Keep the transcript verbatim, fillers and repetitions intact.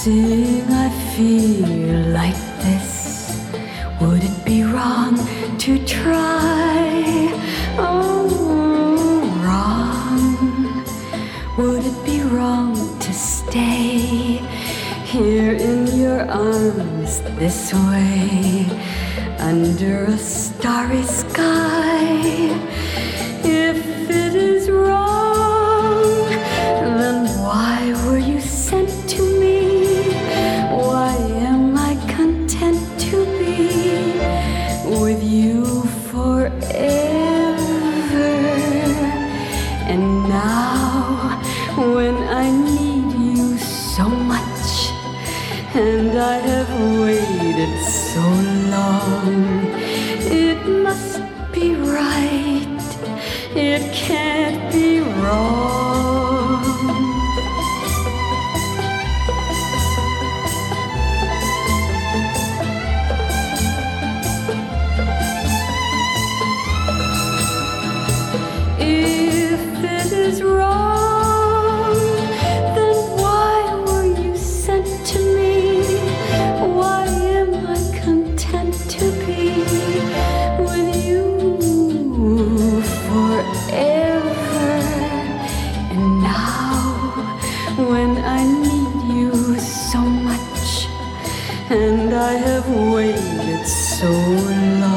Seeing I feel like this, would it be wrong to try? Oh, wrong. Would it be wrong to stay here in your arms this way, under a starry sky? If it is wrong, then why were you sent to me? Why am I content to be with you forever? And now, when I need you so much, and I have waited so long, it must be right, it can't be wrong. If it is wrong, then why were you sent to me? Why am I content to be with you forever? And now, when I need you so much, and I have waited so long,